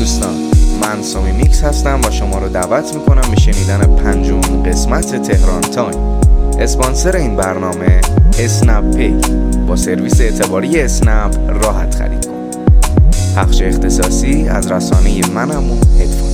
دوستان، من سامی میکس هستم و شما رو دعوت میکنم به شنیدن 5 قسمت تهران تایم. اسپانسر این برنامه اسنپ پی. با سرویس اعتباری اسنپ راحت خرید کن. پخش اختصاصی از رسانه منم و هدفونم.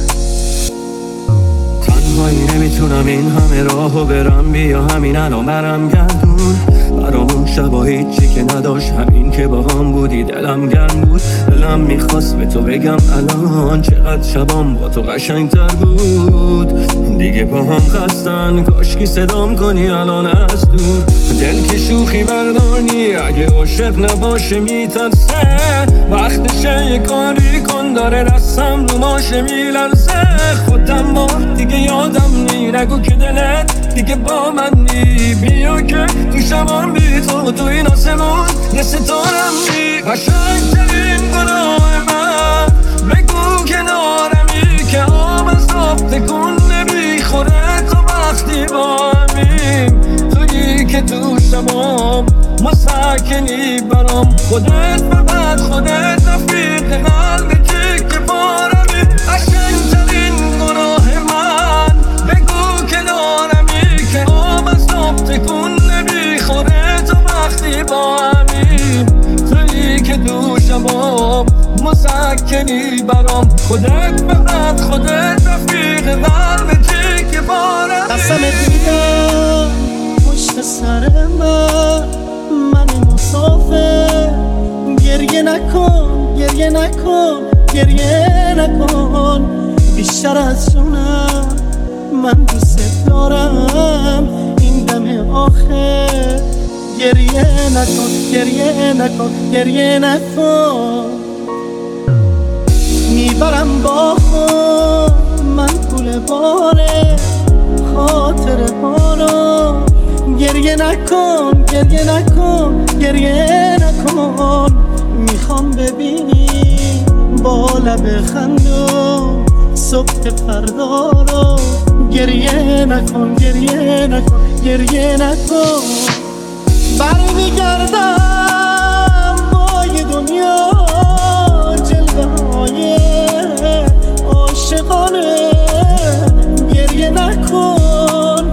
تنهایی نمیتونم این همه راهو برم، بیا همین الان برم گردون برامون شبا هیچی که نداشت، همین که با هم بودی دلم گرم بود. دلم میخواست به تو بگم الان چقدر شبام با تو قشنگتر بود. دیگه با هم خستن، کاشکی صدام کنی الان از دور. دل که شوخی بردانی، اگه عاشق نباشه میترسه. وقتشه یه کاری کن، داره دستم رو ماشه میلرزه. خودم با دیگه یادم نی، نگو که دلت دیگه با من نی. بیا که تو شبام بی تو این آسمون یه ستارم نی. قشنگترین گناه من بگو کنارمی، که آب از آب تکون نمیخوره تا وقتی با همیم. تویی که تو شبام مسکنی برام، خودت به بعد خودت رفیق قلب که بارمی. قشنگترین گناه من بگو کنارمی، که آب از آب تکون نمیخوره تا وقتی با همیم. تویی که تو شبام مسکنی برام، خودت به بعد خودت رفیق قلب که بارمی. قسمت میدم پشت سر من مسافر، گریه نکن گریه نکن گریه نکن. بیشتر از جونم من دوست دارم این دم آخر. گریه نکن گریه نکن گریه نکن. میبرم با خود من پول باره خاطر ها رو. گریه نکن گریه نکن گریه نکن. میخوام ببینی با لب خندون صبح فردا رو. گریه نکن گریه نکن گریه نکن. برمیگردم با یه دنیا جلوه های عاشقانه. گریه نکن.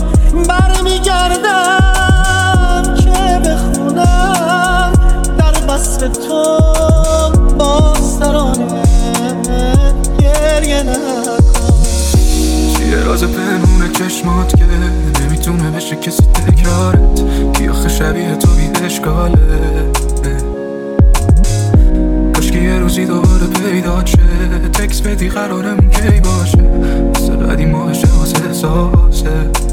برمیگردم که بخونم در وصف تو باسترانه. گریه نکن. چیه راز پنهون چشمات که نمیتونه بشه کسی تکرارت، کی آخه شبیه تو بی اشکاله. کاشکی یه روزی دوباره پیدا شه، تکس بدی قرارمون کی باشه. مثل قدیم ماهشه واسه احساسه.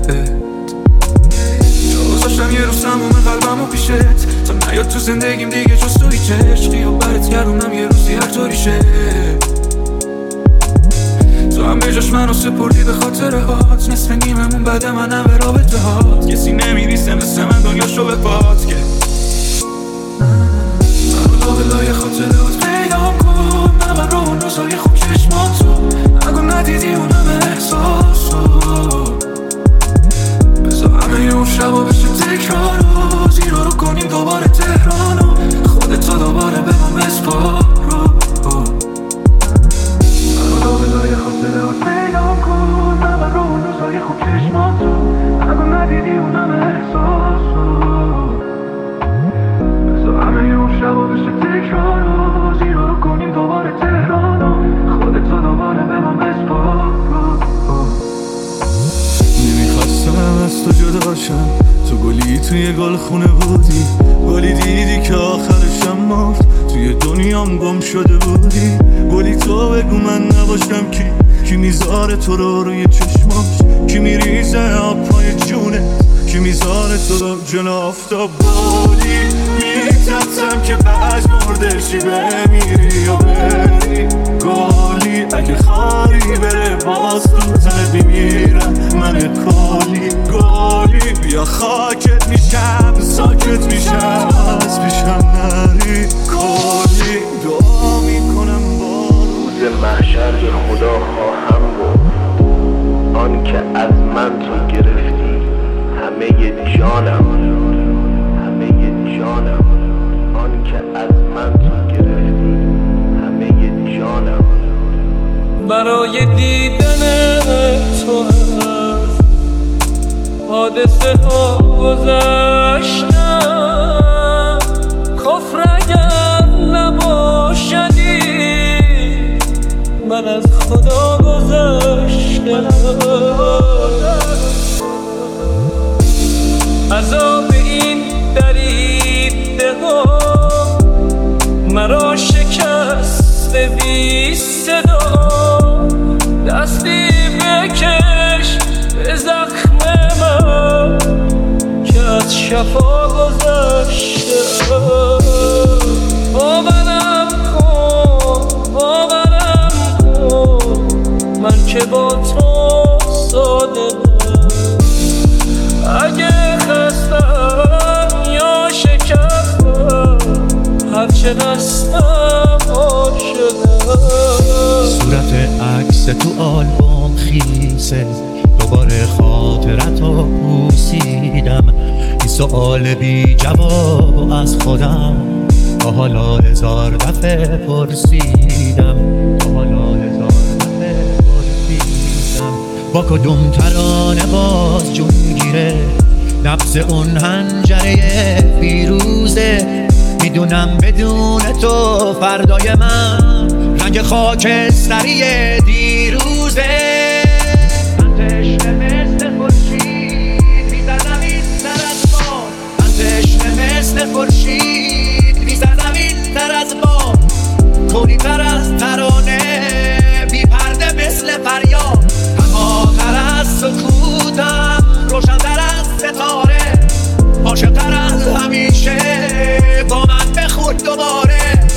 گذاشتم یه روز تموم قلبمو پیشت، تا نیاد تو زندگیم دیگه جز تو هیچ عشقی. و برات گردونم یه روزی هر طوری شه. تو هم به جاش منو سپردی به خاطر هات، نصف نیممون بعد منم به رابطه هات. کسی نمیریسه مثل من دنیاشو به پات که من رو لای خاطره هات پیدام کن. من رو اون روزای خوب چشماتو نگو ندیدی اونم احساسو. بذار همه اون شبا بشه تکرارو، زیرا رو کنیم دوباره تهرانو. خودتو دوباره به من بسپارو. لای خاطره هات پیدام کن. من رو اون روزای خوب چشماتو نگو ندیدی اونم احساسو. بذار همه اون شبا بشه تکرارو، زیرا رو کنیم دوباره تهرانو. خودتو دوباره به من بسپارو. نمیخواستم از تو جدا شم، تو گلی توی گل خونه بودی. گلی دیدی که آخرشم مرد، توی دنیام گم شده بودی. گلی تو بگو من نباشم کی میذاره تو رو روی چشماش، کی میریزه آب پای جونه، کی میذاره تو رو جلو آفتاب. گلی میترسم که بعد مرده شی بمیری یا بری. گلی اگه خاری بره باز تو تنت میمیرم من کلی. گلی بیا خاکت میشم ساکت میشم از پیشم نری. کلی دعا میکنم با روز محشر به خدا خواهم گفت آن که از من تو گرفتی همه جانم، همه جانم. آن که از من تو گرفتی همه جانم. برای دیدن تو از حادثه ها گذشتم. کفر اگر نباشدی من از خدا گذشتم. عذاب این دریده ها مرا شکست بی صدا. دستی بکش به زخم من که از شفا گذشته. باورم کن من که با تو صادقم. اگه خستم یا شکستم هرچه هستم عاشقم. صورت عکس تو آلبوم خیسه دوباره خاطرتو پوسیدم. این سؤال بی جواب از خودم تا حالا 1000 دفعه پرسیدم. با کدوم ترانه باز جون گیره نبض اون حنجره فیروزه. میدونم بدون تو فردای من رنگ خاکستری دیروزه. من تشنه مثل خورشید میزنم این تر از باد. من تشنه مثل خورشید میزنم این تر از باد. کونی تر از ترانه بی پرده مثل فریاد. تر از سکوتم روشن‌تر از ستاره. عاشق‌تر از همیشه با من بخور دوباره.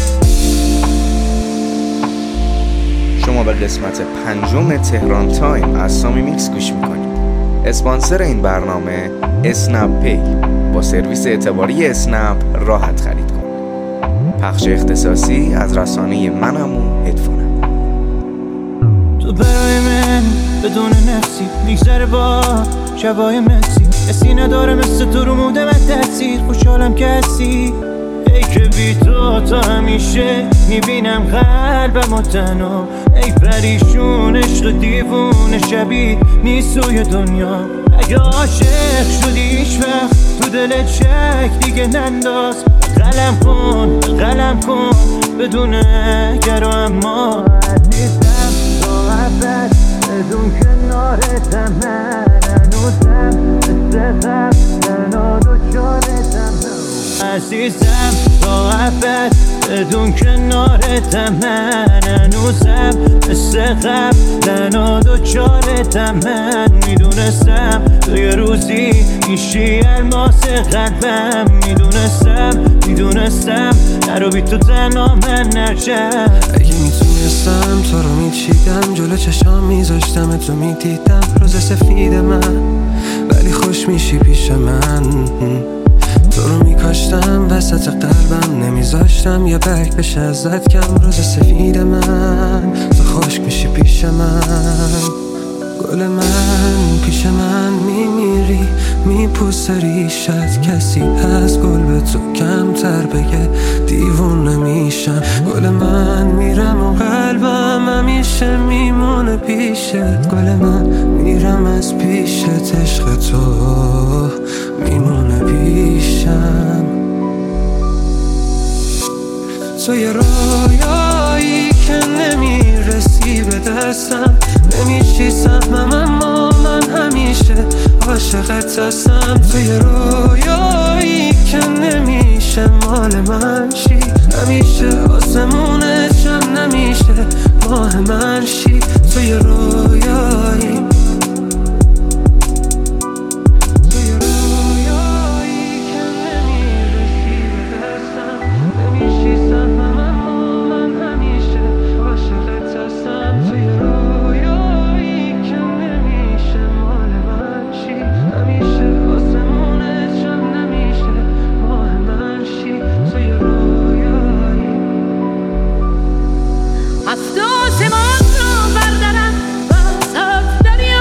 شما به قسمت 5 تهران تایم از سامی میکس گوش میکنید. اسپانسر این برنامه اسنپ پی. با سرویس اعتباری اسنپ راحت خرید کن. پخش اختصاصی از رسانه منم و هدفونم. تو برای من بدون نفسی میگذره با شبای مسی. کسی نداره مثل تو رو موده من تحصیل. خوشحالم که هستی ای که بی تو تا همیشه میبینم قلبم و تنها. ای پریشون عشق دیوون شبیه نیست توی دنیا. اگه عاشق شدی هیچ وقت تو دلت شک دیگه ننداز. قلم کن بدون اگر و اما. عزیزم تا ابد بدون کنارتم. من هنوزم استقب تنها دوچارتم. عزیزم تا ابد بدون کنارتم. من هنوزم استقب تنها دوچارتم. من میدونستم تو یه روزی میشی الماس قلبم. میدونستم نرو بی تو تنها من نرشم. اگه میتونستم تو رو میچیدم جلو چشام میذاشتم تو میدیدم روز سفید من. ولی خوش میشی پیش من. تو رو میکاشتم وسط قلبم نمیذاشتم یه برگ بشه ازت کم. روز سفید من تو خشک میشی پیش من. گل من پیش من میمیری میپوسه ریشت. کسی از گل به تو کمتر بگه دیوونه میشم. گل من میرم و قلبم همیشه میمونه پیشت. گل من میرم از پیشت عشق تو میمونه پیشم. تو یه رویایی که نمیرسی به دستم. نمیشی سهمم اما من همیشه عاشقت هستم. تو یه رویایی که نمیشه مال من شی. همیشه آسمونت جمع نمیشه ماه من شی. تو یه رویایی از دوست من رو بردارم با صد دریا.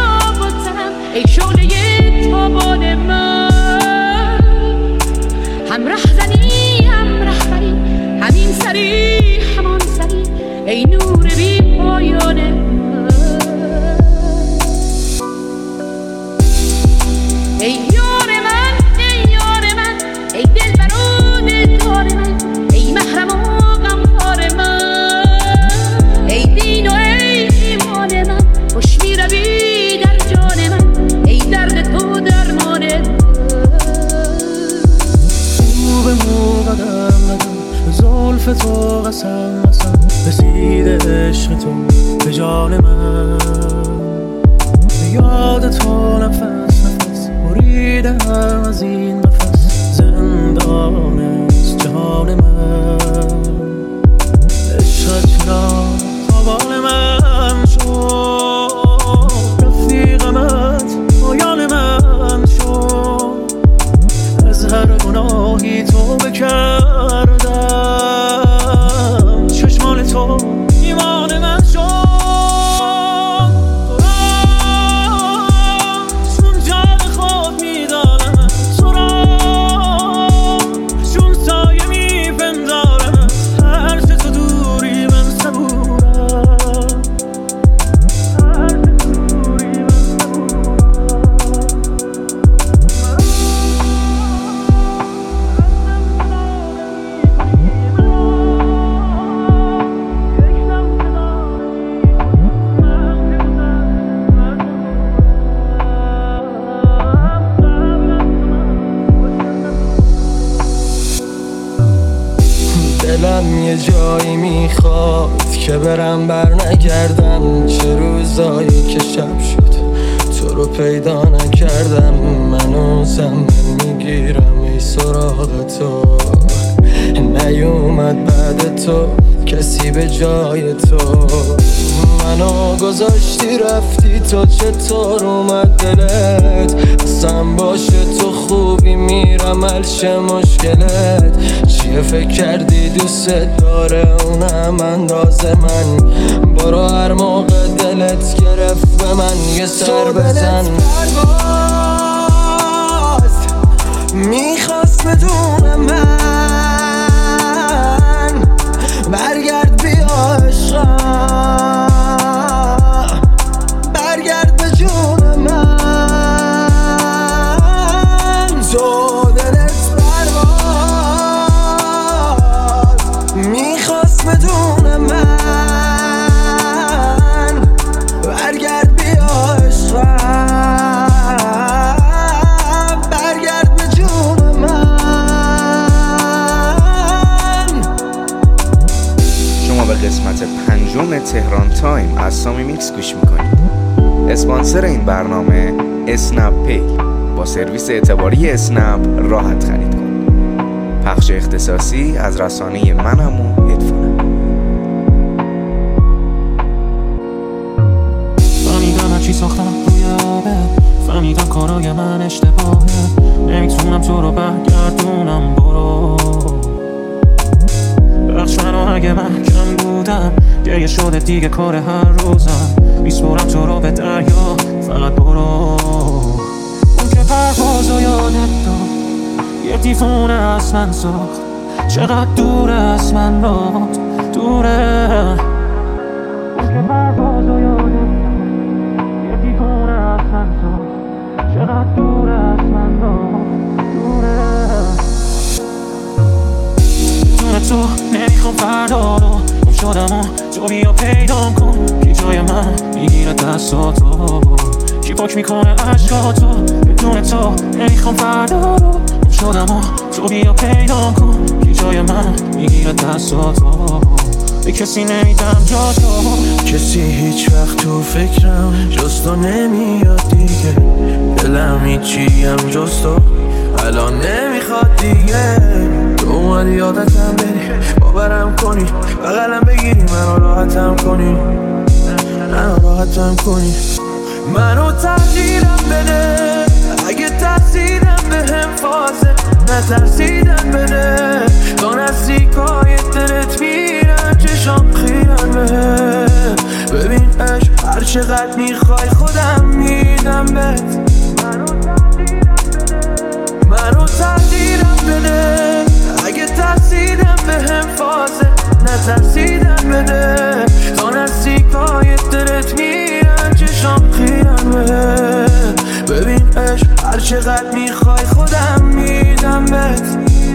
زلف تو قسم قسم رسید عشق تو به جان من، به یاد تو نفس نفس بریدم از این قفس، زندان است جهان من. عشقت چرا تابان من شد، رفیقمت پایان من شد، از هر گناهی توبه کردم، چشمان تو ایمان من شد. چون جان خود میدانم تو را، چون سایه میپندارم هر چه تو دوری من صبورم، هر چه تو دوری من دلم یه جایی میخواد که برم بر نگردم، چه روزایی که شب شد تو رو پیدا نکردم، منوزم میگیرم ای سراغ تو، نیومد بعد تو کسی به جای تو، منو گذاشتی رفتی تو، چطور اومد دلت اصلا باشه تو خوبی میرم حلش مشکلت، چیه فکر کردی دوست داره اونم انداز من، برو هر موقع دلت گرفت به من یه سر بزن. میخواست بدون من برگرد بیا عشقم، برگرد به جون من، تو دلت پرواز میخواست بدون من برگرد بیا عشقم، برگرد به جون من. شما به قسمت 5 تهران تایم از سامی میکس گوش میکنید. اسپانسر این برنامه اسنپ پی، با سرویس اعتباری اسنپ راحت خرید کن. پخش اختصاصی از رسانه منم و هدفونم. فهمیدم هرچی ساختم روی آبه، فهمیدم کارای من اشتباهه، نمیتونم تو رو برگردونم، برو بخش منو اگه من کم بودم، گریه شده دیگه کار هر روزم، میسپرم تو رو به دریا فقط برو. اون که پروازو یادت داد یه دیوونه از من ساخت، چقدر دور از من رفت دوره. اون که پروازو یادت داد یه دیوونه از من ساخت، چقدر دور از من رفت دوره. تو نمیخوام فردا رو گم شدم و تو بیا پیدا کن، کی جای من میگیره دستاتو، کی پاک میکنه عشقاتو، بدون تو نمیخوام فردا رو گم شدم و تو بیا پیدا کن، کی جای من میگیره دستاتو، به کسی نمیدم جا تو، کسی هیچ وقت تو فکرم جز تو نمیاد دیگه، دلم هیچی هم جز تو الان نمیخواد دیگه، تو اومدی یادتم بری باورم کنی، بغلم بگیری منو راحتم کنی، منو راحتم کنی، منو تغییرم بده اگه ترسیدم به هم فازه، نترسیدم بده تا نزدیکای دلت میرم، چشام خیرم به ببین عشق هر چقدر میخوای خودم میدم بهت، منو تغییرم بده اگه ترسیدم به هم فازه، نترسیدم بده تا نزدیکای دلت میرم، چشام خیرم به ببین عشق هر چقدر میخوای خودم میدم بهت.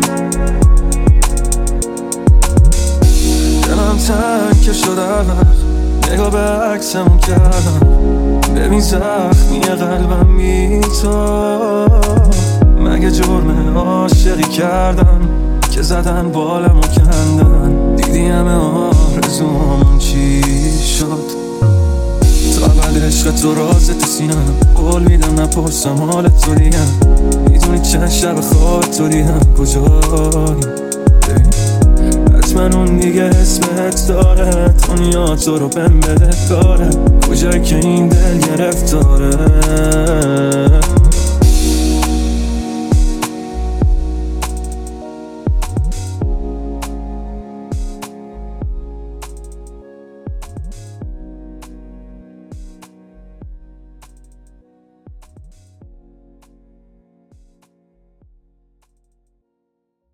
دلم تنگ که شدم نگاه به عکسمون کردم، ببین زخمی قلبم بی تو، مگه جرم عاشقی کردم که زدن بالمو کندن، دیدی همه آرزوامون چی شد. تا بعد عشق تو راز تو سینم، قول میدم نپرسم حال تو دیگه. میدونی چند شب خواب تو دیدم کجایی، حتما اون دیگه اسمت داره. دنیا تو رو بهم بده کاره، کجایی که این دل گرفتاره.